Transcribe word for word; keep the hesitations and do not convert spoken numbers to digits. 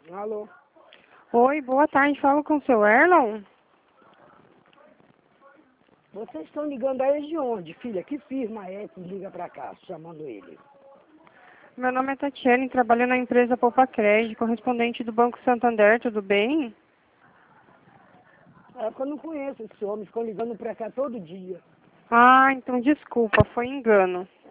Alô? Oi, boa tarde. Falo com o seu Erlon? Vocês estão ligando a ele de onde, filha? Que firma é que liga pra cá, chamando ele? Meu nome é Tatiane, trabalho na empresa Poupa Crédito, correspondente do Banco Santander, tudo bem? É que eu não conheço esse homem, ficam ligando pra cá todo dia. Ah, então desculpa, foi engano.